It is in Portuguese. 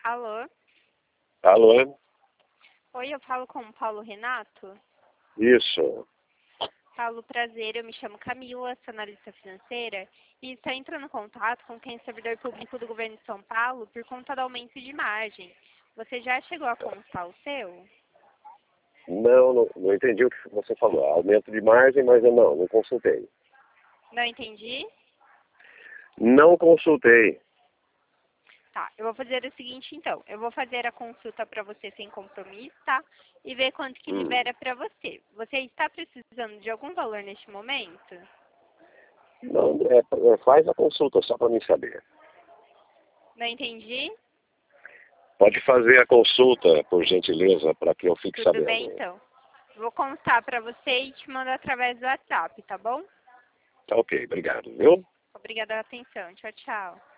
Alô? Alô? Oi, eu falo com o Paulo Renato? Isso. Paulo, prazer, eu me chamo Camila, sou analista financeira e estou entrando em contato com quem é servidor público do governo de São Paulo por conta do aumento de margem. Você já chegou a constar o seu? Não entendi o que você falou. Aumento de margem, mas eu não consultei. Não entendi? Não consultei. Tá, eu vou fazer o seguinte então, eu vou fazer a consulta para você sem compromisso, tá? E ver quanto que libera para você. Você está precisando de algum valor neste momento? Não, faz a consulta só para mim saber. Não entendi? Pode fazer a consulta, por gentileza, para que eu fique Tudo sabendo. bem então. Vou constar para você e te mando através do WhatsApp, tá bom? Tá ok, obrigado, viu? Obrigada pela atenção. Tchau, tchau.